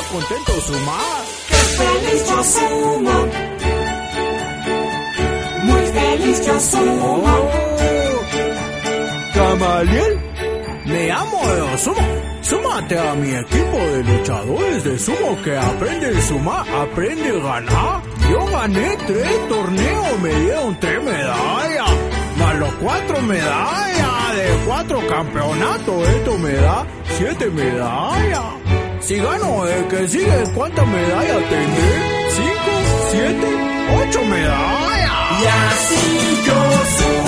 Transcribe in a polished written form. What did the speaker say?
contento sumar. ¡Qué feliz yo sumo! Muy feliz yo sumo. Gamaliel, me amo de sumo. Súmate a mi equipo de luchadores de sumo que aprende a sumar, aprende a ganar. Yo gané 3 torneos, me dieron 3 medallas, más los 4 medallas de 4 campeonatos. Esto me da 7 medallas. Si gano el que sigue, ¿cuántas medallas tendré? 5, 7, 8 medallas. Y así yo sumo.